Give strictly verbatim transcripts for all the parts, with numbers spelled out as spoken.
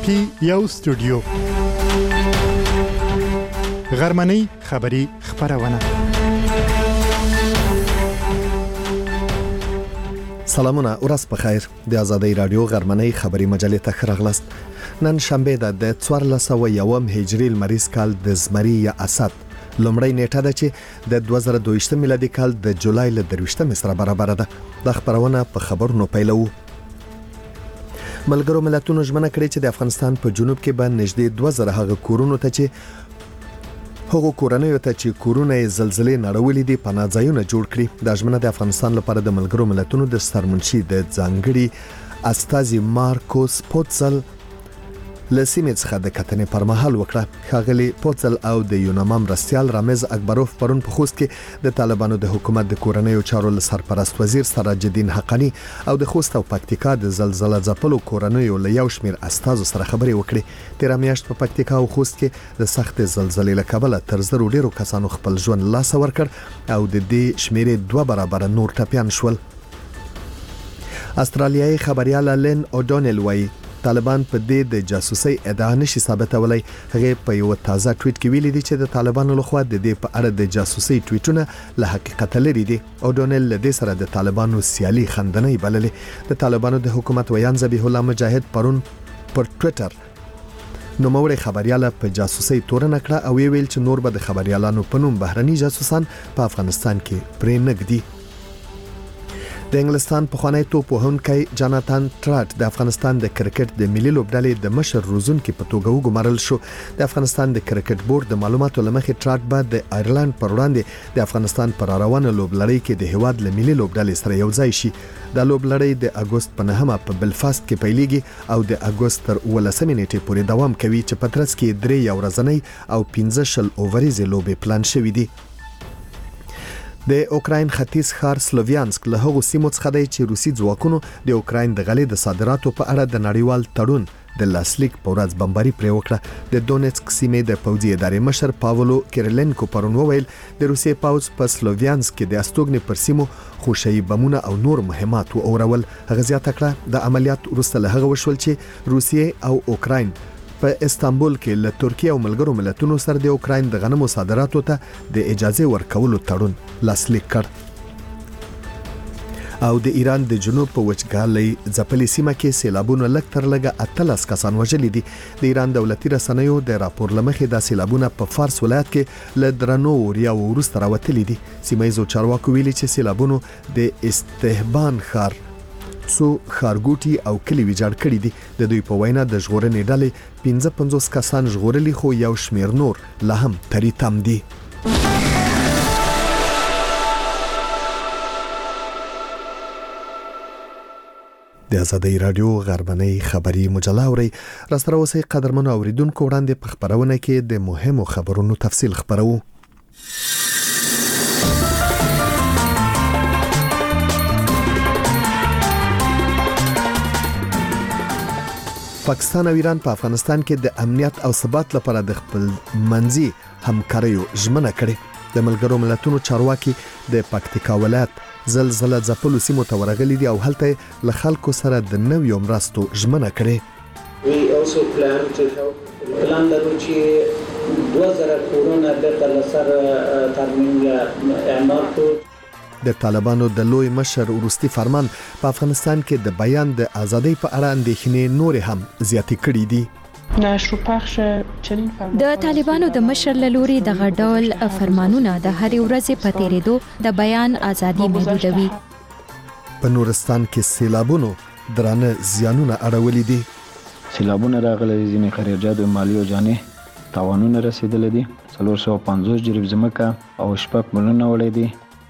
کې یو استودیو غرمنۍ خبری خبرونه. سلامونه، ورځ په خیر. د آزادۍ رادیو غرمنۍ خبری مجلې ته راغلاست. نن شنبه ده د څوارلس سوه یوم هجري لمریز کال د زمري یا اسد لومړی نیټه ده چې د دوه زره دوه ویشت میلادي کال د جولای له درویشتمې سره برابر ده. د خبرونه په خبرونو پیلو. ملګرو ملتونو ژمنه کړې چې د افغانستان په جنوب کې به نږدې دوه زره هغه کورونو ته چې هغه کورنیو ته چې کورونه زلزلې نړولې دي پناه ځایونه جوړ کړي. د ژمنه د افغانستان لپاره د ملګرو ملتونو د سرمنشي د ځانګړي استازي مارکوس پوتزل لسیمه څخه د کتنې پر مهال وکړه. ښاغلي پوتزل او د یوناما مرستیال رامز اکبروف پرون په خوست کې د طالبانو د حکومت د کورنیو چارو سرپرست وزیر سراج الدین حقانی او د خوست او پکتیکا د زلزلې ځپلو کورنیو له یو شمیر استازو سره خبرې وکړې. تیر میاشت په پکتیکا او خوست کې د سخت زلزلې له کبله تر زرو ډیرو کسانو خپل ژوند لاس ورکړ او د دې شمیرې دوه برابر نور ټپيان شول. استرالیایي خبريال لین اوډونل وایي طالبان په دې د جاسوسي ادعا نشي ثابتولای. هغه په یو تازه ټویټ کې ویلي دي چې د طالبانو لخوا د دې په اړه د جاسوسي ټویټونه له حقیقت لري دي. اوډونل له دې سره د طالبانو سیالي خندنۍ بللې. د طالبانو د حکومت ویان ذبیح الله مجاهد پرون پر ټویټر نو موري خبرياله په جاسوسي تورن کړه او ویل چې نور به د خبريالانو په نوم بهرني جاسوسان په افغانستان کې پرې نګدي. د انګلستان په خوانی توپ وهونکی جاناتان ټراټ د افغانستان د کرکټ د ملي لوبډلې د مشر روزونکو په توګه وګمارل شو. د افغانستان د کرکټ بورډ د معلوماتو لمخې ټراټ به د آیرلند پر وړاندې د افغانستان پر روانه لوبلړۍ کې د هواد ل ملي لوبډلې سره یو ځای شي. د لوبلړۍ د اگست په نهمه په بلفاست کې پیلېږي او د اگست تر ولسمې نیټې پورې دوام کوي چې په ترڅ کې درې یو ورځنۍ او پنځه شل اووريزې لوبې پلان شوې دي. د اوکراین ختیځ ښار سلوویانسک له هغو سیمو څخه دی چې روسي ځواکونو د اوکراین د غلې د صادراتو په اړه د نړیوال تړون د لاسلیک په ورځ بمباري پرې وکړه. د دونیتسک سیمې د پوځي ادارې مشر پاولو کیرلنکو پرون وویل د روسي پوځ په سلوویانسک کې د استوګنې پر سیمو خوشي بمونه او نور مهمات و اورول. هغه زیاته کړه د عملیات وروسته له هغه وشول چې روسیې او اوکراین په استانبول کې له ترکیه او ملګرو ملتونو سره د اوکراین د غنمو صادراتو ته د اجازه ورکولو تړون لاسلیک کړ. او د ایران د جنوب په وچکالۍ ځپلې سیمه کې سیلابونه لږ تر لږه اتلس کسان وژلي دي. د ایران دولتي رسنیو د راپور لمخې د سیلابونه په فارس ولایت کې له درنو وریا وروسته راوتلي دي. سیمایي چارواکو ویلي چې سیلابونو د استهبان ښار څو خارګوټي او کلی ویجاړ کړي دي. د دوی په وینا د ژغورنې ډلې پنځه پنځوس کسان ژغورلي خو یو شمیر نور لا هم تری تم دي. د آزادۍ رادیو غرمنۍ خبری مجله اوري. راستره اوسئ قدرمنو اوریدونکو، وړاندې په خبرونه کې د مهمو خبرونو تفصیل خبرو. پاکستان او ایران په افغانستان کې د امنیت او ثبات لپاره د خپل منځي همکاریو ژمنه کړې. د ملګرو ملتونو چارواکي د پکتیکا ولایت زلزلې ځپلو سیمو ته ورغلي دي او هلته له خلکو سره د نویو مرستو ژمنه کړې. We also plan to help پلان لرو چې دوه زره کورونه د تلسر ترمیم اعمال کړو. د طالبانو د لوی مشر ورستي فرمان په افغانستان کې د بیان د ازادۍ په اړه اندېښنې نور هم زیاتې کړې دي. د طالبانو د مشر لوري د غډول فرمانونه د هرې ورځې په تیریدو د بیان ازادي محدودوي. په نورستان کې سیلابونو درانه زیانونه اړولې دي. سیلابونه راغلي دي، ځینې خریجات او مالی او جاني تاوانونه رسیدلې دي. څلور سوه پنځوس جریب ځمکه او شپږ ملیونه وړي دي.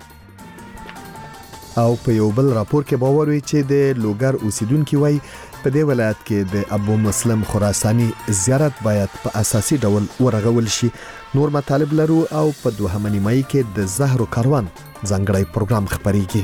او په یو بل راپور کې باور وی چې د لوګر اوسیدونکو وای په دې ولایت کې د ابو مسلم خراساني زیارت باید په اساسي ډول ورغول شي. نور مطالب لرو او په دوهمه نیمایي کې د زهرو کاروان ځانګړی پروګرام خبريږي.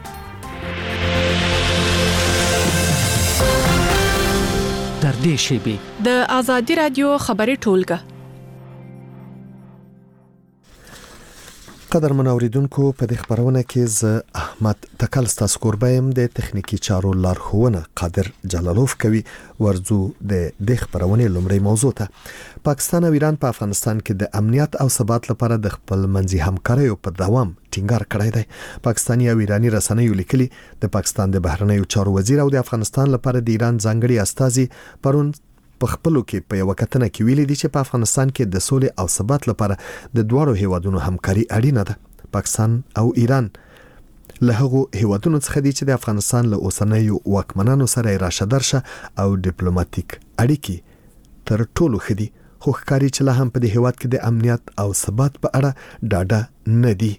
در دې شیبه د آزادۍ رادیو خبري ټولګه قدرمن اوریدونکو په دې خبرونه کې ز احمد تکل ستاسو کوربایم د تخنیکی چارو لارښوونه قادر جلالوف کوي. ورځو د دې خبرونه لومړی موضوع ته پاکستان او ایران په افغانستان کې د امنیت او ثبات لپاره د خپل منځي همکاریو په دوام ټینګار کړی دی. پاکستاني او ایرانی رسنیو لیکلي د پاکستان د بهرنیو چارو وزیر او د افغانستان لپاره د ایران ځانګړي استازي پرون په خپلو کې په یو کتنه کې ویلي دي چې په افغانستان کې د سولې او ثبات لپاره د دوړو هیوادونو همکاري اړینه ده. پاکستان او ایران له هغو هیوادونو څخه دي چې د افغانستان له اوسنیو واکمنانو سره راشه درشه او ډیپلوماټیک اړیکې تر ټولو ښه دي، خو ښکاري چې لا هم په دې هیواد کې د امنیت او ثبات په اړه ډاډه نه دي.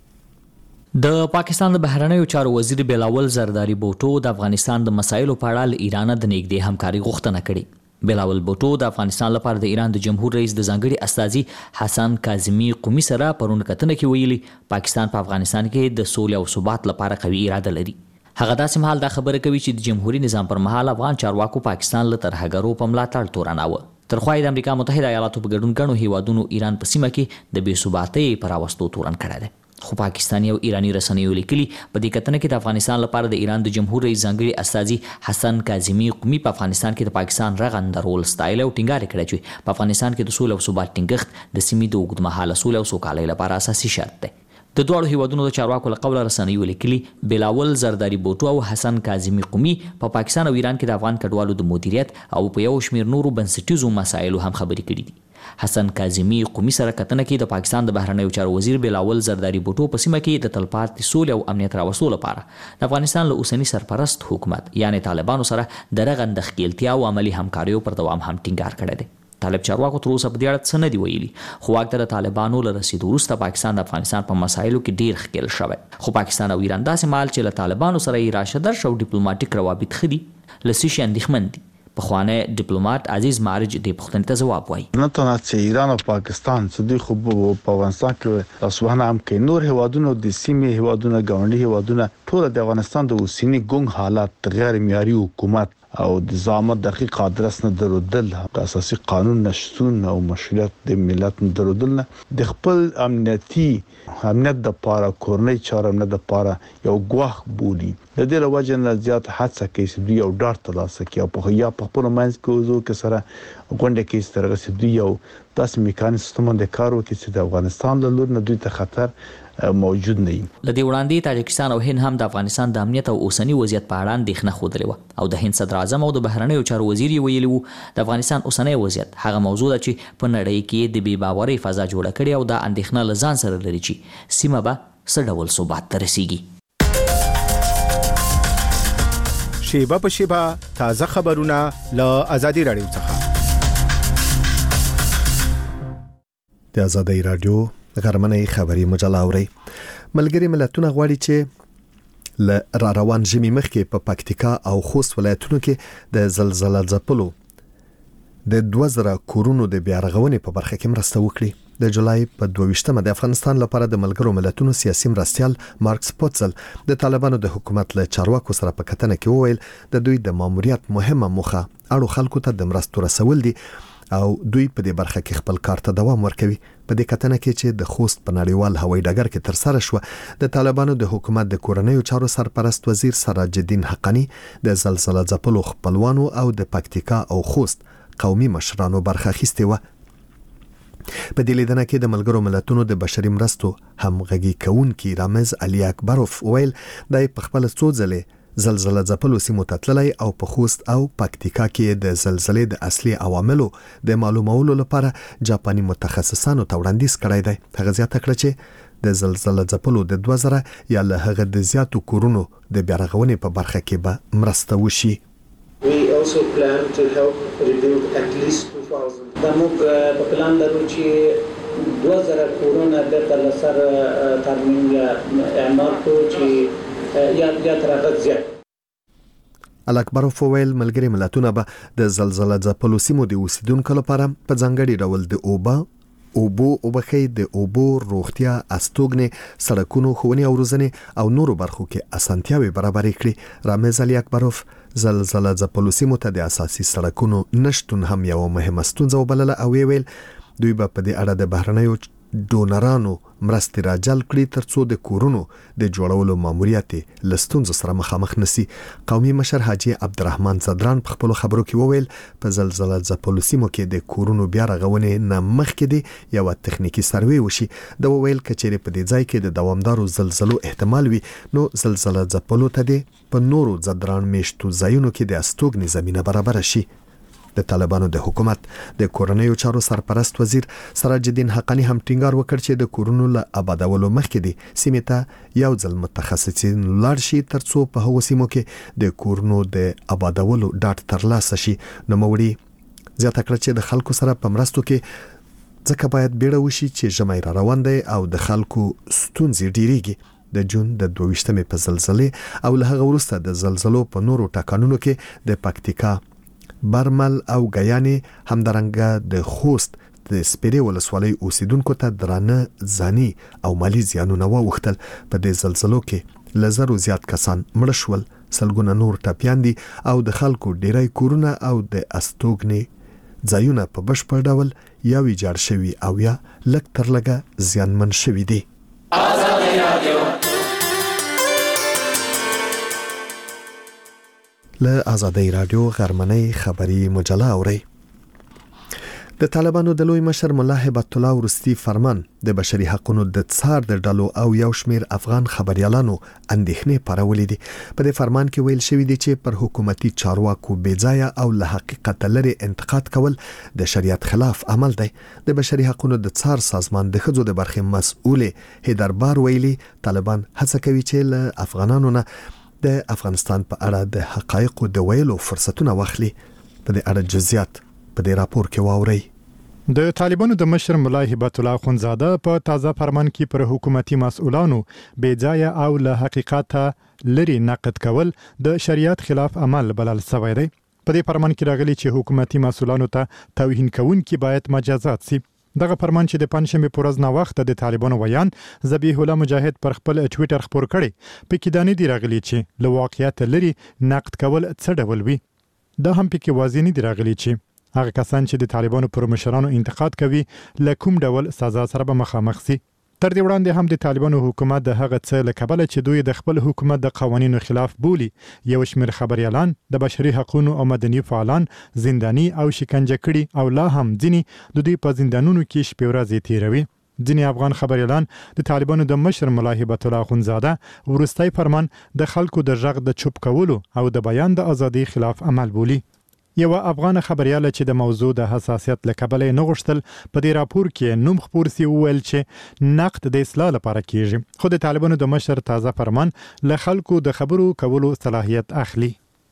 د پاکستان د بهرنیو چارو وزیر بلاول زرداری بوټو د افغانستان د مسایلو په اړه له ایران د نږدې همکاري غوښتنه کړې. بلاول بوټو د افغانستان لپاره د ایران د جمهور رئیس د ځانګړي استازي حسن کاظمی قومي سره پرون کتنه کې ویلي پاکستان په افغانستان کې د سولې او ثبات لپاره قوي اراده لري. هغه داسې مهال دا خبره کوي چې د جمهوریت نظام پر مهال افغان چارواکو پاکستان له ترهګرو په ملاتړ تورناوه. ترخوا د امریکا متحده ایالاتو په ګډون ګڼو هیوادونو ایران په سیمه کې د بې ثباتۍ پر راوستو تورن کړی دی. خو پاکستاني او ایرانی رسنیو لیکلي په دې کتنه کې د افغانستان لپاره د ایران د جمهور رئیس ځانګړي استازي حسن کاظمی قومي په افغانستان کې د پاکستان رغنده رول ستایل او ټینګار کړی چې په افغانستان کې د سولې او ثبات ټینګښت د سیمې د اوږدمهاله سولې او سوکالۍ لپاره اساسي شرط دی. د دوه هیوادونو د چارواکو له قوله رسنیو لیکلي بلاول زرداری بوټو او حسن کاظمی قومي په پا پاکستان او ایران کې د افغان کډوالو د مدیریت او په یو شمېر نورو بنسټیزو مسایلو هم خبرې کړې دي. حسن کاظمی قومي سره کتنه کې د پاکستان د بهرنیو چارو وزیر بلاول زرداری بوټو په سیمه کې د تلپاتې سولې او امنیت راوستلو لپاره د افغانستان له اوسني سرپرست حکومت یعنی طالبانو سره د رغنده ښکیلتیا او عملی همکاریو پر دوام هم ټینګار کړی دی. طالب چارواکو تر اوسه په دې اړه څه نه دي ویلي، خو واک ته د طالبانو له رسیدو وروسته پاکستان د افغانستان په مسایلو کې ډیر ښکیل شوی. خو پاکستان او ایران داسې مهال چې له طالبانو سره یې راشه درشه او ډیپلوماټیک روابط ښه دي له څه شي اندېښمن دي. پخوانی ډیپلوماټ عزیز معرج دې پوښتنې ته ځواب وایي. نه تنها چې ایران او پاکستان څه دي، خو په افغانستان کې تاسو هم کې نور هیوادونو د سیمې هیوادونو ګاونډي هیوادونو ټول د افغانستان د اوسنی ګونګ حالات غیر معیاري حکومت او د ضامن دقیق ادرس نه درودل، د اساسي قانون نشټون او مشروعیت د ملت نه درودل د خپل امنیتي امنیت د پاره کورنۍ چارو نه د پاره یو غواخ بولی. د دې لوجه نه زیات حادثه کې چې دوی یو ډار ترلاسه کوي په یا په خپل منځ کې وزو کې سره غونډه کې سترغه چې دوی یو داسې میکانیزم د کارو کې چې د افغانستان له لور نه دوی ته خطر موجود نه وي. لدې وړاندې تاجکستان او هند هم د افغانستان د امنیت او اوسنی وضعیت په اړه اندېښنه ښودلې وه او د هند صدر اعظم او د بهرنیو چارو وزیر یې ویلي وو د افغانستان اوسنی وضعیت هغه موضوع ده چې په نړۍ کې د بې باورۍ فضا جوړه کړې او دا اندېښنه له ځان سره لري چې سیمه به څه ډول ثبات ته رسیږي. شیبه په شیبه تازه خبرونه له آزادي رادیو څخه. د آزادي رادیو غرمنۍ خبري مجله اوري. ملګری ملتونه غواړي چې ل را روان ژمي مخکې په پکتیکا او خوست ولایتونو کې د زلزلې ځپلو د دوه زره کورونو د بیا رغونې په برخه کې مرسته وکړي. د جولای په دوه ویشتمه د افغانستان لپاره د ملګرو ملتونو سیاسي مرستيال مارکس پوتزل د طالبانو د حکومت له چارواکو سره په کتنه کې وویل د دوی د ماموریت مهمه موخه اړو خلکو ته د مرستو رسول دي او دوی په دې برخه کې خپل کار ته دوام ورکوي. په دې کتنه کې چې د خوست په نړیوال هوایي ډګر کې تر سره شو د طالبانو د حکومت د کورنیو چارو سرپرست وزیر سراج الدین حقانی د زلزلې ځپلو خپلوانو او د پکتیکا او خوست قومي مشرانو برخه اخیستې و. په دې لیدنه کې د ملګرو ملتونو د بشري مرستو همغږي کوونکي رامز علي اکبروف ویل د خپل څو ځلې زلزلې ځپلو سیمو ته تللی او په خوست او پکتیکا کې د زلزلې د اصلي عواملو د معلومولو لپاره جاپاني متخصصانو ته وړاندیز کړی دی. هغه زیاته کړه چې د زلزلې ځپلو د دوه زره یا له هغه د زیاتو کورونو د بیا رغونې په برخه کې به مرسته وشي. We also plan to help rebuild at least two thousand. دا موږ په پلان لرو چې دوه زره کورونه بیرته له سره ترمیم یا اعمار کړو چې یا یا تر هغه زیات. الاکبروف ویل ملګری ملتونه به د زلزلې ځپلو سیمو د اوسیدونکو لپاره په ځانګړي ډول د اوبه اوبو او بخي د اوبو روغتیا استوګنې سړکونو ښوونې او روزنې او نورو برخو کې اسانتیاوي برابرې کړي. رامز علي اکبروف زلزلې ځپلو سیمو ته د اساسي سړکونو نشټون هم یو مهمه ستونزه وبلله او ویل دوی به په دې اړه د بهرنیو ډونرانو مرستې راجل کړي ترڅو د کورونو د جوړولو ماموریت لستونزو سره مخامخ نسی. قومي مشر حاجی عبدالرحمن صدران په خپل خبرو کې وویل په زلزلہ ځپلو سیمو کې د کورونو بیا رغونې نه مخکې دی یو تخنیکی سروې وشي. د وویل کچېرې په دې ځای کې د دوامدارو زلزلو احتمال وي نو زلزلہ ځپلو ته دی په نورو زدران میشتو ځایونو کې د استوګنې زمينه برابر شي. د طالبانو د حکومت د کورنیو چارو سرپرست وزیر سراج الدین حقانی هم ټینګار وکړ چې د کورونو له آبادولو مخکې دي سیمې ته یو ځل متخصصین لاړ شي ترڅو په هغو سیمو کې د کورونو د آبادولو ډاټ ترلاسه شي. نوموړي زیاته کړه چې د خلکو سره په مرستو کې ځکه باید بیړه وشي چې ژمی را روان دی او د خلکو ستونزې ډیریږي. د جون د دویشتمې په زلزلې او له هغه وروسته د زلزلو په نورو ټاکنونو کې د پکتیکا برمل او غیانې همدارنګه د خوست د سپیرې ولسوالۍ اوسیدونکو ته درانه ځاني او مالی زیانونه واوښتل. په دې زلزلو کې لزرو زیات کسان مړ شول، سلګونه نور ټپیان دي او د خلکو ډیری کورونه او د استوګنې ځایونه په بشپړ ډول یا ویجاړ شوي او یا لږ تر لږه زیانمن شوي دي. له آزادۍ رادیو غرمنۍ خبری مجله اوري. د طالبانو د لوی مشر مولا هبت الله ورستی فرمان د بشري حقوقو د څار د ډلو او یو شمیر افغان خبريالانو اندېښنې پرولې دي. په دې فرمان کې ویل شوی دی چې پر حکومتي چارواکو بېځایه او له حقیقت لري انتقاد کول د شریعت خلاف عمل دی. د بشري حقوقو د څار سازمان د خځو د برخې مسؤل هیدربار ویلي طالبان هڅه کوي چې له افغانانو نه د افغانستان په اړه د حقایقو د ویلو فرصتونه واخلي. په دې اړه جزئیات په دې راپور کې واوري. د طالبانو د مشر مولا هبت الله اخونزاده په تازه فرمان کې پر حکومتي مسؤلانو بېځایه او له حقیقت لري نقد کول د شریعت خلاف عمل بلل شوی دی. په دې فرمان کې راغلي چې حکومتي مسؤلانو ته توهین کوونکي باید مجازات شي. دغه فرمان چې د پنځمې په ورځ نه وخت د طالبانو ویان ذبیح الله مجاهد پر خپل ټوئیټر خبر کړي په کې دانې دی راغلي چې له واقعیت لري نقد کول څه ډول وي. دا هم پکې واضح نه دی راغلي چې هغه کسان چې د طالبانو پر مشرانو انتقاد کوي له کوم ډول سزا سره به مخامخ شي. تر دې وړاندې هم د طالبانو حکومت د هغه څه له کبله چې دوی د خپل حکومت د قوانینو خلاف بولي یو شمېر خبريالان د بشري حقوقو او مدني فعالان زنداني او شکنجه کړي او لا هم ځینې د دوی په زندانونو کې شپې ورځې تیروي. ځینې افغان خبريالان د طالبانو د مشر مولا هبت الله اخونزاده ورستۍ فرمان د خلکو د ژغ د چوپ کولو او د بیان د ازادۍ خلاف عمل بولي. یو افغان خبرياله چې د موضوع د حساسیت لکبلې نه غوښتل په دې راپور کې نوم خبر سي ویل چې نقد د اصلاح لپاره کیږي خو د طالبانو د مشر تازه فرمان له خلکو د خبرو کولو صلاحیت اخلي.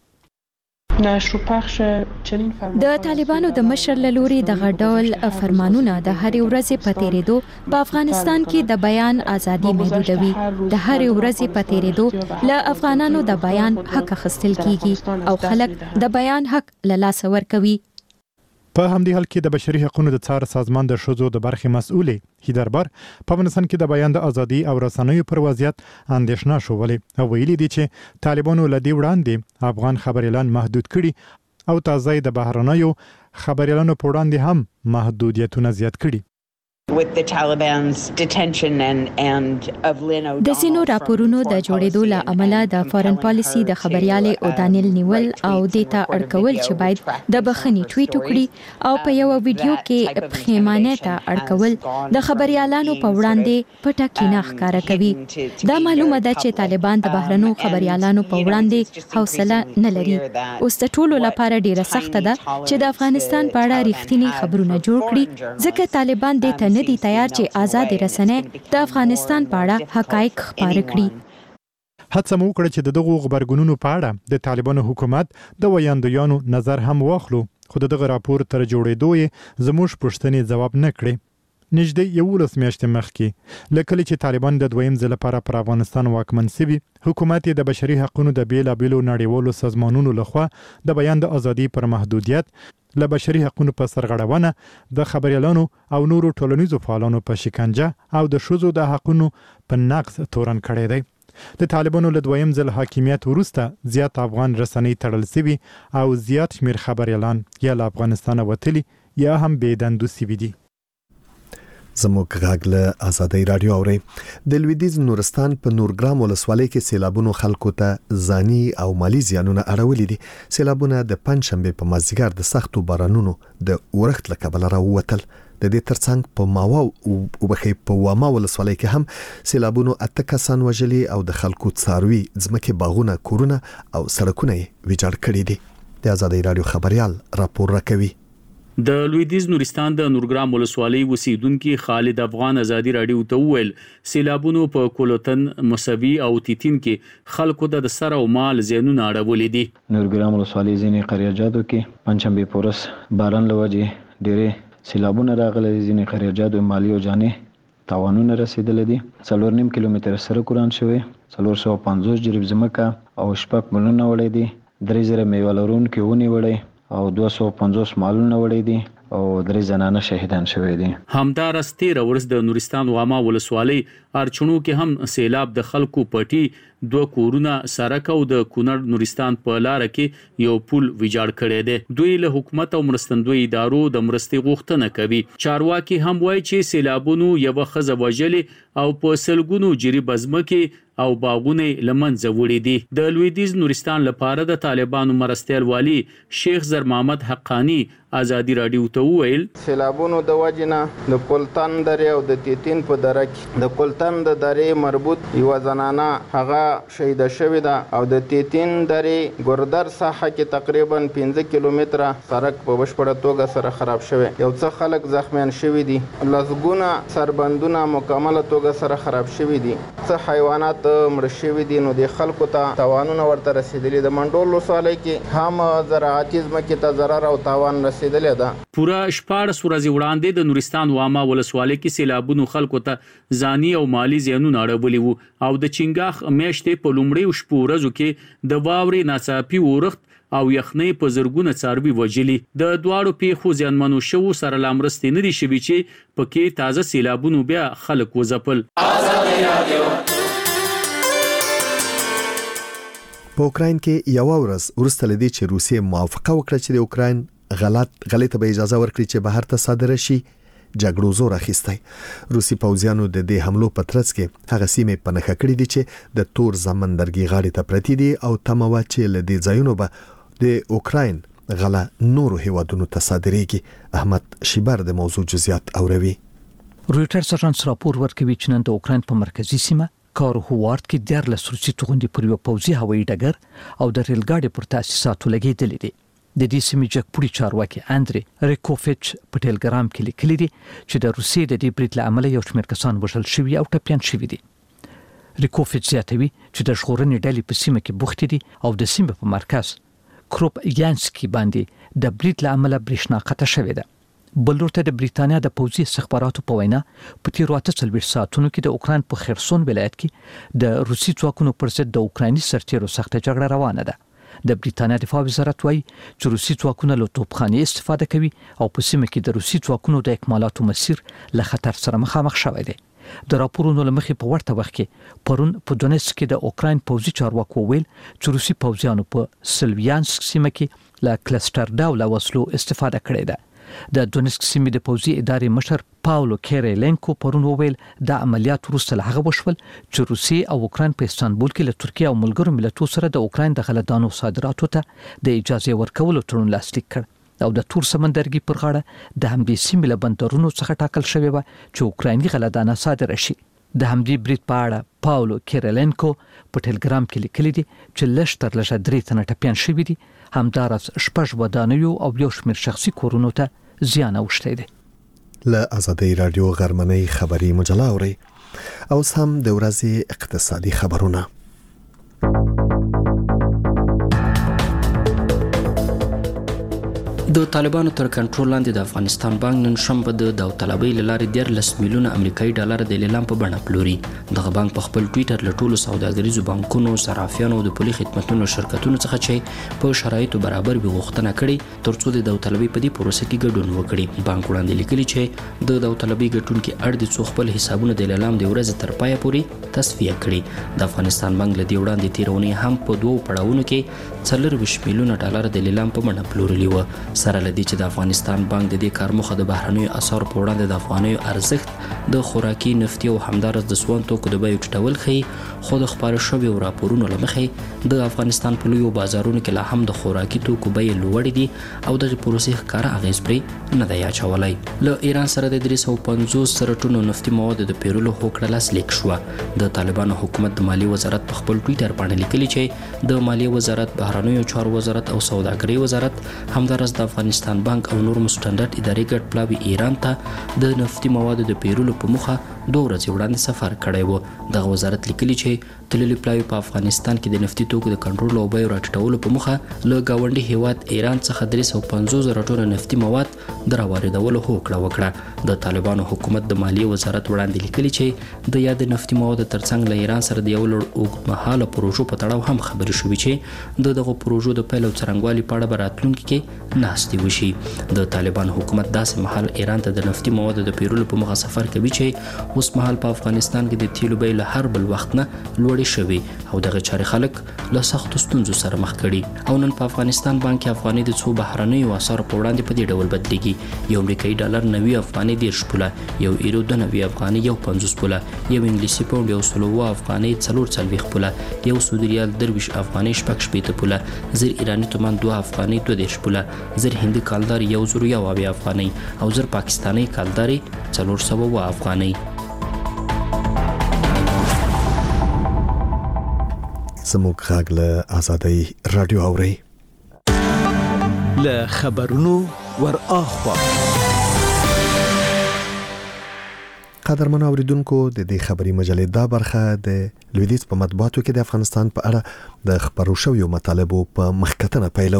د طالبانو د مشر لوري دغه ډول فرمانونه د هر ورځې په تیریدو په افغانستان کې د بیان ازادي محدودوي. د هر ورځې په تیریدو له افغانانو د بیان حق اخیستل کیږي او خلک د بیان حق له لاسه ورکوي. په همدې حال کې د بشري حقوقو د څار سازمان د شذو د برخې مسؤلې هیدربار په افغانستان کې د بیان د ازادي او رسنیو پر وضعیت اندېښنه شولې او ویلي دي چې طالبانو له دې وړاندې افغان خبريالان محدود کړي او تازه د بهرنیو خبريالانو په وړاندې هم محدودیتونه زیات کړي. with the Taliban's detention and and of Lynn O'Donnell. د سينو راپورونو د جوړېدو له امله د فارن پالیسي د خبريالې او دانیل نیول او دیتا اړکول چې باید د بخښنې ټویټ وکړي او په یو ویډیو کې پخېمانه ته اړکول د خبريالانو په وړاندې پټه کینه ښکاره کوي. دا معلومه ده چې طالبان د بهرنو خبريالانو په وړاندې حوصله نه لري. اوس د ټولو لپاره ډیره سخته ده چې د افغانستان په اړه ریښتینی خبرونه جوړ کړي ځکه طالبان د نه دي تیار چې آزاد رسنۍ د افغانستان په اړه حقایق خبره کړي. هڅه مو وکړه چې دغه خبرګونونو په اړه د طالبانو حکومت د ویاندویانو نظر هم واخلو خو دغه راپور تر جوړېدو یې زموږ پوښتنې ځواب نه کړي. نږدې یولس میاشتې مخکې لکه چې طالبان د دویم ځل لپاره پر افغانستان واکمن شوي حکومت د بشري حقوقو د بیلابیلو نړیوالو سازمانونو لخوا د بیان د ازادي پر محدودیت له بشري حقوقو په سرغړونه د خبريالانو او نورو ټولنیزو فعالانو په شکنجه او د شذو د حقوقو په نقض تورن کړی دی. د طالبانو له دویم ځل حاکمیت وروسته زیات افغان رسنۍ تړل شوي او زیات شمیر خبريالان یا له افغانستان وتلي یا هم بې دندو شوي دي. زموږ غږ له آزادۍ رادیو اوري. د لویدیز نورستان په نورګرام ولسوالۍ کې سیلابونو خلکو ته ځاني او مالی زیانونه اړولي دي. سیلابونه د پنځشنبه په مازیګر د سختو بارانونو د اورښت له کبله راووتل. د دې ترڅنګ په ماوا او بخې په واما ولسوالۍ کې هم سیلابونو اته کسان وژلي او د خلکو څاروي ځمکې باغونه کورونه او سړکونه ویجاړ کړي دي. د آزادۍ رادیو خبريال راپور راکوي. د لویدیز نورستان د نورګرام ولسوالۍ اوسیدونکو خالد افغان آزادي رادیو ته ویل سیلابونو په کولوتن مسوي او تیتین کې خلکو د سر او مال زینونه اړولې دي. نورګرام ولسوالۍ ځینې قریاجاتو کې پنځمبه پورس باران لوجي ډېرې سیلابونه راغلي. ځینې قریاجاتو مالی او جاني تاوانونه رسیدلې دي. څلور نیم کیلومتر سره کوران شوی څلور سوه پنځوس جریب ځمکه او شپږ ملونه وړي دي. درې زره میوه لرونکي ونې وړي او دوه سوه پنځوس مالونه وړي دي او درې زنانه شهیدان شوي دي. همدارس تیر ورځ د نورستان واما ولسوالۍ ارچونو کې هم سیلاب د خلکو پټي دوه کورونه سرک او د کونړ نورستان په لار کې یو پل ویجاړ کړی دی. دوی له حکومت او مرستندوی ادارو د مرستې غوښتنه کوي. چارواکي هم وایي چې سیلابونو یو خزه وژلې او په سلګونو جریب ځمکې او باغونه لمنځه وړي دي. د لویدیز نورستان لپاره د طالبانو مرستیال والی شیخ زر محمد حقانی آزادي رادیو ته ویل سیلابونو د وجنه د کولتن درې او د تیتین په دره کې د کولتن د درې مربوط یو زنانه هغه شهید شوې ده او د تیتین درې ګردر ساحه کې تقریبا پنځه کیلومتره سړک په بشپړه توګه سره خراب شوی. یو څه خلک زخمیان شوي دي. لزګونه سربندونه مکمله توګه سره خراب شوي دي. څه حیوانات مړ شوي دي. نو د خلکو ته تاوانونه ورته رسیدلي. د منډول ولسوالۍ کې هم زراعتي ځمکې ته ضرر او تاوان رسیدلی. پورا شپاړس ورځې وړاندې د نورستان واما ولسوالۍ کې سیلابونو خلکو ته ځاني او مالی زیانونه اړولي وو او د چنګاخ میاشتې په لومړۍ شپو ورځو کې د واورې ناڅاپي اورښت او یخنۍ په زرګونه څاروي وژلي. د دواړو پیښو زیانمنو شوو سره لامرستې نه دي شوي چې پکې تازه سیلابونو بیا خلک وځپل. په اوکراین کې یو ورځ وروسته لدی چې روسیې موافقه وکړه چې د اوکراین غلط غلطه به اجازه ورکړي چې بهر ته صادره شي. جګړو زور اخیستی. روسي پوځیانو د دې حملو په ترڅ کې هغه سیمې په نښه کړې دي چې د تور سمندرګي غاړې ته پرتې دي او تمه چې له دې ځایونو به د اوکراین غلا نورو هیوادونو ته صادرېږي. احمد شیبر د موضوع جزئیات اوروي. رويټرز اژانس راپور ورکوي چې نن د اوکراین په مرکزی سیمه کاروهوارد کې دیارلس روسي توغندي پر یو پوځي هوایي ډګر او د ریل ګاډي پر تاسیساتو لګېدلې دي. د دې سیمې جګپوړي چارواکي اندري ریکوفیچ په ټلګرام کې لیکلي دي چې د روسیې د دې برید له امله یو شمېر کسان وژل شوي او ټپيان شوي دي. ریکوفیچ زیاتوي چې د ژغورنې ډلې په سیمه کې بوختې دي او د سیمې په مرکز کروپ یانسکي باندې د برید له امله برېښنا قطع شوې ده. بل ورته د بریتانیا د پوځي استخباراتو په وینا په تیرو اته څلوېښت ساعتونو کې د اوکراین په خرسون ولایت کې د روسي ځواکونو پر ضد د اوکرایني سرتیرو سخته جګړه روانه ده. د بریتانیا دفاع وزارت وايي چې روسي ځواکونه له توپخانې استفاده کوي او په سیمه کې د روسي ځواکونو د اکمالاتو مسیر له خطر سره مخامخ شوی دی. د راپورونو لمخې په ورته وخت کې پرون په دونیتسک کې د اوکراین پوځي چارواکو ویل چې روسي پوځیانو په سلویانسک سیمه کې له کلستر ډوله وسلو استفاده کړې ده. د دونیتسک سیمې د پوځي ادارې مشر پاولو کیریلنکو پرون وویل د عملیات وروسته له هغه وشول چې روسیې او اوکراین په استانبول کې له ترکیه او ملګرو ملتونو سره د اوکراین د غلهدانو صادراتو ته د اجازه ورکولو تړون لاسلیک کړ او د تور سمندرګي پر غاړه د همدې سیمې له بندرونو څخه ټاکل شوی و چې اوکرایني غلهدانه صادره شي. د همدې برید په اړه پاولو کیریلنکو په ټلګرام کې لیکلي دي چې لږ تر لږه درې تنه ټپيان شوي دي. همدارس شپږ ودانیو او یو شمېر شخصي کورونو ته زیان اوښتی دی. له آزادۍ رادیو غرمنۍ خبري مجله اوري او سم د ورځې اقتصادي خبرونه. د طالبانو تر کنټرول لاندې د افغانستان بانک نن شنبه د داوطلبۍ له لارې دیارلس میلیونه امریکایي ډالر د لیلام په بڼه پلوري. دغه بانک په خپل ټویټر له ټولو سوداګریزو بانکونو، صرافیانو او د پولي خدمتونو شرکتونو څخه چې په شرایطو برابر وي غوښتنه کړې ترڅو د داوطلبۍ په دې پروسه کې ګډون وکړي. بانک وړاندې لیکلي چې د داوطلبۍ ګټونکي اړ دي څو خپل حسابونه د لیلام د ورځې تر پایه پورې تصفیه کړي. د افغانستان بانک له دې وړاندې تېره اونۍ هم په دوو پړاوونو کې څلرویشت میلیونه ډالر د لیلام په بڼه پلورلي وه. سره لدی چې د افغانستان بانک د دې کار مخه د بهرنیو اسعارو په وړاندې د افغانیو ارزښت د خوراکي نفتي او همدارس د سون توکو د بیو ټیټول ښیي خو د خپاره شویو راپورونو له مخې د افغانستان په لویو بازارونو کې لا هم د خوراکي توکو بیې لوړې دي او دغه پروسې ښکاره اغېز پرې نه دی اچولی. له ایران سره د درې سوه پنځوس زره ټنو نفتي موادو د پیرلو هوکړه لاسلیک شوه. د طالبانو حکومت د مالیې وزارت په خپل ټویټر باندې لیکلي چې د مالیې وزارت، بهرنیو چارو وزارت او سوداګرۍ وزارت همدارس د افغانستان بانک او نور مستندات ادارې ګډ پلاوي ایران ته د نفتي موادو د پیرلو په موخه دوه ورځې وړاندې سفر کړی و. دغه وزارت لیکلي چې تللي پلاوي په افغانستان کې د نفتي توکو د کنټرول او بیو راټیټولو په موخه له ګاونډي هیواد ایران څخه درې سوه پنځوس زره ټنه نفتي مواد د راواردولو هوکړه وکړه. د طالبانو حکومت د مالیې وزارت وړاندې لیکلي چې د یاد نفتي موادو ترڅنګ له ایران سره د یو لړ اوږدمهاله پروژو په تړاو هم خبرې شوې چې د دغو پروژو د پیل او څرنګوالي په اړه به راتلونکي کې ناستې وشي. د طالبانو حکومت داسې مهال ایران ته د نفتي موادو د پیرلو په موخه سفر کوي چې اوس مهال په افغانستان کې د تیلو بیې له هر بل وخت نه لوړې شوي او دغه چارې خلک له سختو ستونزو سره مخ کړي. او نن په افغانستان بانک کې افغانۍ د څو بهرنیو اسعارو په وړاندې په دې ډول بدلیږي. یو امریکایي ډالر نوي افغانۍ دېرش پوله، یو ایرو دوه نوي افغانۍ یو پنځوس پوله، یو انګلیسي پاونډ یو سل اووه افغانۍ څلور څلوېښت پوله، یو سعودي ریال درویشت افغانۍ شپږ شپېته پوله، زر ایراني تومان دوه افغانۍ دوه دېرش پوله، زر هندي کالدار یو زر یو اویا افغانۍ او زر پاکستاني کالدار څلور سوه اووه افغانۍ. زموږ غږ له آزادۍ رادیو اورئ. له خبرونو ور اخوا قدرمن اوریدونکو د دې خبري مجلې دا برخه د لویدیځ په مطبوعاتو کې د افغانستان په اړه د خبرو شویو مطالبو په مخکتنه پیلو.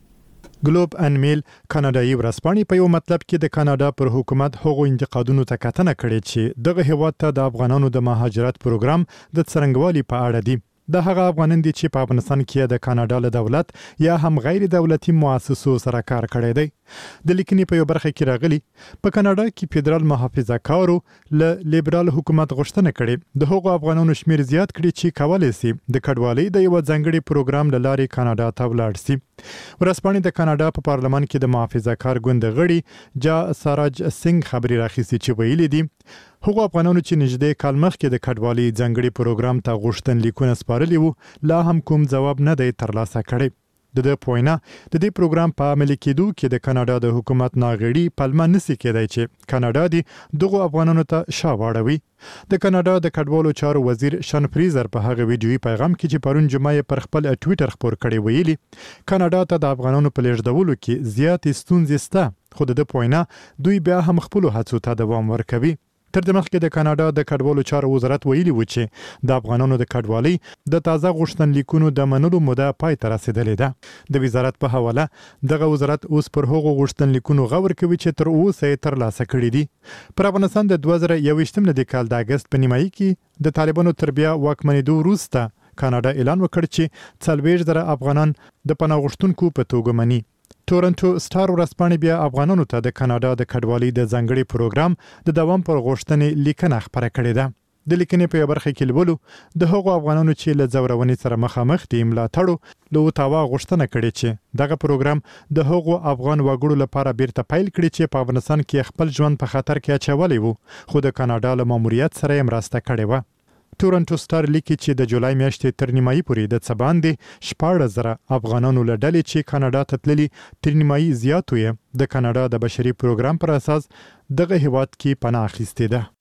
ګلوب ان میل کاناډایي ورځپاڼې په یو مطلب کې د کاناډا پر حکومت هغو انتقادونو ته کتنه کړې چې دغه هیواد ته د افغانانو د مهاجرت پروګرام د څرنګوالي په اړه دی. د هغه افغانان دي چې په افغانستان کې د کاناډا له دولت یا هم غیر دولتي مؤسسو سره کار کړی دی. د لیکنې په یو برخه کې راغلي په کاناډا کې فدرال محافظه کارو له لیبرال حکومت غوښتنه کړې د هغو افغانانو شمیر زیات کړي چې کولای شي د کډوالۍ د یو ځانګړي پروګرام له لارې کاناډا ته ولاړ شي. ورځپاڼې د کاناډا په پارلمان کې د محافظه کار ګوند غړي جا ساراج سنگ خبري راخیستي چې ویلي دي هغو افغانانو چې نږدې کال مخکې د کډوالۍ ځانګړي پروګرام ته غوښتنلیکونه سپارلي وو لا هم کوم ځواب نه دی ترلاسه کړی. د دې پوینا د دې پروګرام په عملي کېدو کې د کاناډا د حکومت ناغړي پلمه نسی کېدای چې کاناډا دي دغه افغانانو ته شاواړوي. د کاناډا د کډوالو چارو وزیر شان فریزر په هغه ویډیوي پیغام کې چې پرون جمعه پر خپل ټویټر خبر کړی ویلي کاناډا ته د افغانانو په لیږدولو کې زیات ستونزې شته خو د پوینا دوی بیا هم خپل هڅو ته دوام ورکوي. تر دې مخکې د کاناډا د کډوالو چارو وزارت ویلي و چې د افغانانو د کډوالۍ د تازه غوښتنلیکونو د منلو موده پای ته رسیدلې ده. د وزارت په حواله دغه وزارت اوس پر هغو غوښتنلیکونو غور کوي چې تر اوسه یې ترلاسه کړي دي. پر افغانستان د دوه زره یوویشتم لدې کال د اګست په نیمایي کې د طالبانو تر بیا واکمنېدو وروسته کاناډا اعلان وکړ چې څلوېښت زره افغانان د پناه غوښتونکو په توګه مني. تورنټو سټار ورځپاڼې بیا افغانانو ته د کاناډا د کډوالۍ د ځانګړي پروګرام د دوام پر غوښتنې لیکنه خپره کړې ده. د لیکنې په برخه کې لولو د هغو افغانانو چې له ځورونې سره مخامخ دي ملاتړو له اوتاوا غوښتنه کړې چې دغه پروګرام د هغو افغان وګړو لپاره بیرته پیل کړي چې په افغانستان کې خپل ژوند په خطر کې اچولی وو خو د کاناډا له ماموریت سره یې مرسته کړې وه. تورنټو سټار لیکي چې د جولای میاشتې تر نیمایي پورې د څه باندې شپاړس زره افغانانو له ډلې چې کاناډا ته تللي تر نیمایي زیاتو یې د کاناډا د بشري پروګرام پر اساس دغه هیواد کې پناه اخیستې ده.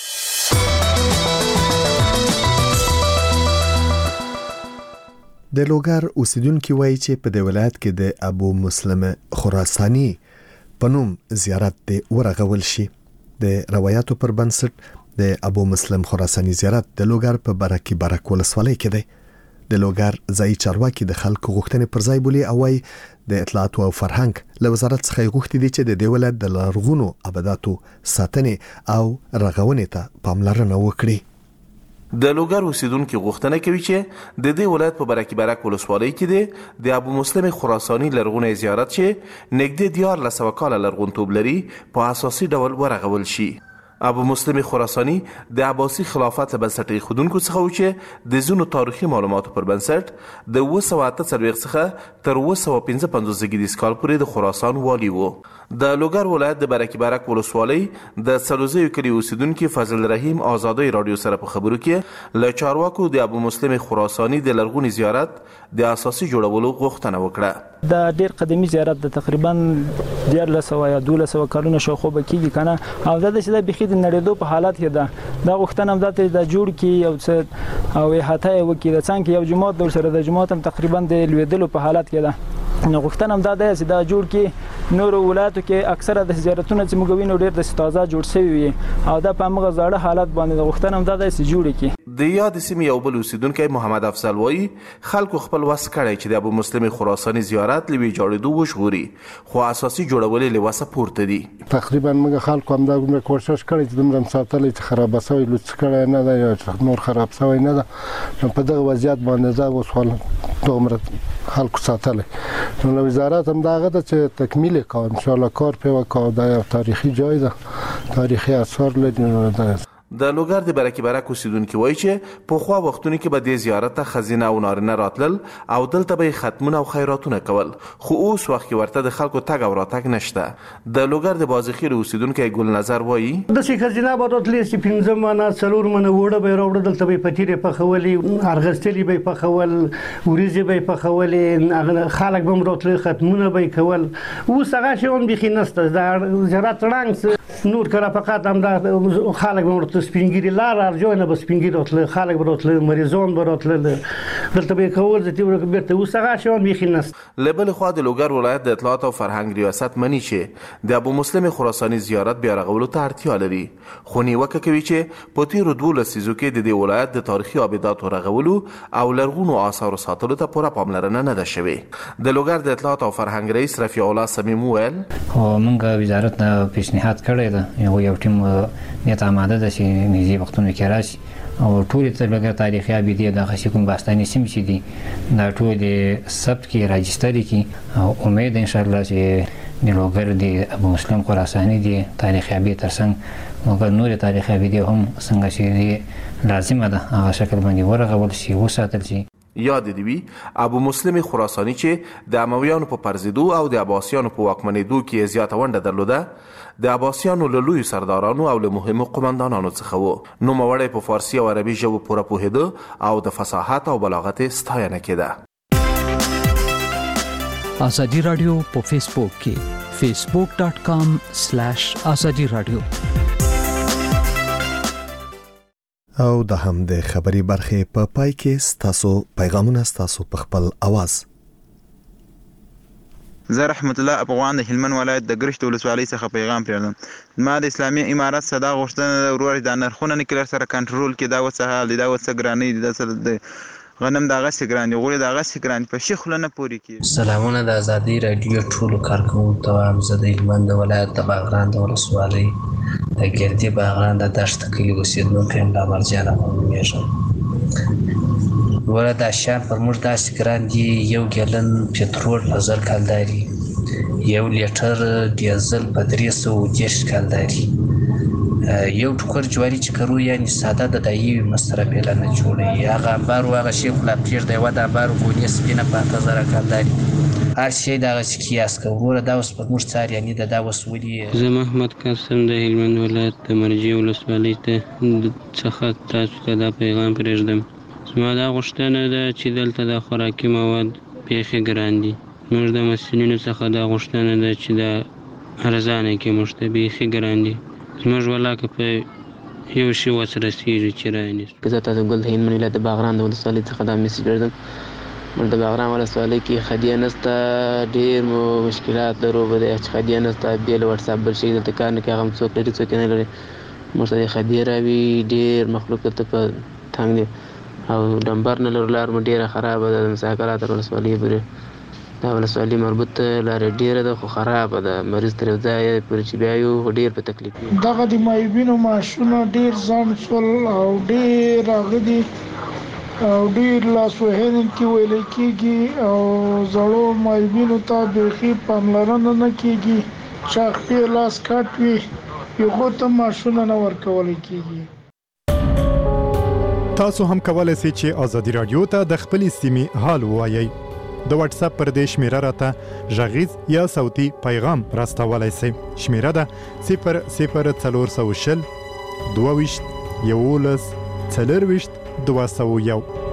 د لوګر اوسیدونکو وایي چې په دې ولایت کې د ابو مسلم خراساني په نوم زیارت دی ورغول شي. د روایتو پر بنسټ د ابو مسلم خراساني زیارت د لوګر په برکي برک ولسوالۍ کې دی. د لوګر ځایي چارواکي د خلکو غوښتنې پر ځای بولي او وايي د اطلاعات او فرهنګ له وزارت څخه غوښتي دي چې د دې ولایت د لرغونو آباداتو ساتنې او رغونې ته پاملرنه وکړي. د لوګر اوسیدونکو غوښتنه کوي چې د دې ولایت په برکي برک ولسوالۍ کې دی د ابو مسلم خراساني لرغونی زیارت چې نږدې دیار لسوه کاله لرغونتوب لري په اساسي ډول ورغول شي. ابو مسلم خراساني د عباسي خلافت له بنسټ خودونکو څخه و چې د زونو تاریخي معلوماتو پر بنسټ د اوه سوه اته څلوېښت څخه تر اوه سوه پنځه پنځوس زېږدیز کال پورې د خراسان والي و. د لوګر ولایت د برکي برک ولسوالۍ د څلوزیو کلي اوسیدونکي فضل رحیم آزادۍ رادیو سره په خبرو کې له چارواکو د ابو مسلم خراساني د لرغوني زیارت د اساسي جوړولو غوښتنه وکړه. دا ډیر قدیمي زیارت د تقریبا دیارلس سوه یا دولس سوه کلونه شاوخوا به کېږي که نه، او دا چې دا بیخي د نړېدو په حالت کې ده. دا غوښتنه هم دا ته د جوړ کړي یو څه او احاطه یې وکړي، د څنګ کې یو جومات در سره د جومات هم تقریبا د لوېدلو په حالت کې ده. نو غوښتنه هم دا ده چې دا جوړ کړي. نورو ولایتو کې اکثره د زیارتونه چې موږ وینو ډېر د تازه جوړ شوي وي، او دا په همغه زاړه حالت باندې غوښتنه هم دا ده چې جوړ کړي. د یادې سیمې یو بل اوسیدونکی محمد افضل وایي خلکو خپل وس کړی چې د ابو مسلم خراساني زیارت له ویجاړېدو وژغوري، خو اساسي جوړول یې له وسه پورته دي. تقریبا موږ خلکو همدا دومره کوشش کړی چې دومره ساتلی چې خرابه شوی لوڅ کړی نه ده یا نور خراب شوی نه ده. نو په دغه وضعیت باندې زه اوس دومره خلکو ساتلی. نو له وزارت هم دا هغه ده چې تکمیل یې کوه، انشاءالله کار پرې وکړو. دا یو تاریخي جای ده، تاریخي اثار لري. د لوګر د برکي برک اوسیدونکي وایي چې پخوا وختونو کې به دې زیارت ته ښځینه او نارینه راتلل او دلته به یې ختمونه او خیراتونه کول، خو اوس وخت کې ورته د خلکو تګ او راتګ نشته. د لوګر د بازخیل اوسیدونکی ګل نظر وایي داسې ښځینه به راتلې چې پنځه منه څلور منه اوړه به یې راوړه، دلته به یې پتیرې پخولې، ارغستلي به یې پخول، وریځې به یې پخولې، خلک به هم راتلل ختمونه به یې کول. اوس هغه شیان بیخي نشته. د زیارت ړنګ نور کله فقط همدا خلک به ورته سپینګیري لار هر ځای نه به سپینګیري راتلل، خلک به راتلل، مریضان به راتلل، دلته به یې کول چې بیرته. اوس هغه شیان بیخي نشته. له بلې خوا د لوګر ولایت د اطلاعات او فرهنګ ریاست مني چې د ابو مسلم خراساني زیارت بیا رغولو ته اړتیا لري، خو نیوکه کوي چې په تېرو دوو لسیزو کې د دې ولایت د تاریخي آباداتو رغولو او لرغونو آثارو ساتلو ته پوره پاملرنه نه ده شوې. د لوګر د اطلاعات او فرهنګ رئیس رفیع الله صمیم وویل موږ وزارت نه پیشنهاد کړی ده، یو ټیم نیت آماده ده چې نږدې وختونو کې راشي او ټولې ته لوګر تاریخي ابدې دغه چې کوم باستاني سیمې چې دي دا ټولې ثبت کړي، راجستر کړي، او امید انشاءالله چې د لوګر د ابو مسلم خراساني د تاریخي ابدې تر څنګ لوګر نورې تاریخي ابدې هم څنګه چې لازمه ده هغه شکل باندې ورغول شي، وساتل شي. یاد دی وی ابو مسلم خراساني چې د امویانو په پرځېدو او د عباسیانو په واکمنېدو کې زیاته ونډه درلوده، د عباسیانو له لویو سردارانو او له مهمو قماندانانو څخه و. نوموړی په فارسي او عربي ژبو پوره پوهېده او د فصاحت او بلاغت ستاینه کېده. ازادي رادیو په فیسبوک کې فیسبوک ډاٹ کام سلیش ازادي رادیو. او د هم د خبري برخه په پای کې ستاسو پیغامونه ستاسو په خپل आवाज. زه رحمت الله افغان د هلمند ولایت د ګرشت ولسوالۍ څخه پیغام پرېږدم. ما د اسلامي امارت صدا غوښتنه ورور د نرخونه نکلر سره کنټرول کې دا وڅه حال دا وڅه ګرانی د سره د غنم دغه سګرانی غوړي دغه سګرانی په شیخ لنه پوری کې. سلامونه د ازادي رادیو ټولو کارکونکو ته هم زه د هلمند ولایت د باغران د ولسوالۍ د ګردی باغران د دشت کلي اوسېدونکی یم لا مرجان نومیږم. وره دا شیان پر موږ داسې ګران دي، یو ګیلن پټرول په زر کلداري، یو لیټر ډیزل په درې سوه دېرش کلداري، یو ټوکر جواري چې کرو یعنې ساده د دایي مصرف یې لا نه جوړوي، هغه امبار و هغه شی خو لا پرېږده یوه د امبار ګونې سپینه په اته زره کلداري، هر شی دغسې قیاس کوو. وروره دا اوس پر موږ څار یعنې د دا اوس ولې. زه محمد قاسم د هلمند ولایت د مرجې ولسوالۍ څخه تاسو ته دا پیغام پرېږدم. زما دا غوښتنه ده چې دلته د خوراکي مواد بیخي ګران دي. موږ د مسؤلینو څخه دا غوښتنه ده چې دا ارزانه کړي، موږ ته بیخي ګران دي. زموږ ولاکه په یو شي وس رسېږي چې رانیسو. زه تاسو ګل د هلمند ولایت د باغران د ولسوالۍ څخه دا میسج پرېږدم. موږ د باغران ولسوالۍ کې خدیه نشته، ډېر مو مشکلات لرو به د خدیه نشته، بې له وټساپ بل شي دلته کار نه کوي، هغه هم څوک لري څوک نه لري. موږ ته د خدیه راوي ډېر مخلوق دلته په تنګ دی او ډمبر نه لرو، لار مو ډېره خرابه ده. د مساکرات تر ولسوالۍ پورې دا ولسوالۍ مربوط لاره ډېره ده خو خرابه ده، مریض تر یو ځایه پورې چې بیا یو ډېر په تکلیف وي. دغه د مایبینو ماشونه ډېر ځان شول او ډېر هغه دي او ډېر لاسوهنونکي ویلی کېږي او زړو مایبینو ته بیخي پاملرنه نه کېږي. چاقپې لاس کټ وي یو ته معاشونه نه ورکول کیږي. تاسو هم کولای شئ چې ازادي رادیو ته د خپل سیمې حال ووایئ. د واتس اپ پر دې شمیره راته غږیز یا صوتي پیغام راستولای شئ. شمیره ده صفر صفر څلور سوه شل دوه ویشت یولس څلور ویشت دوه سوه یو.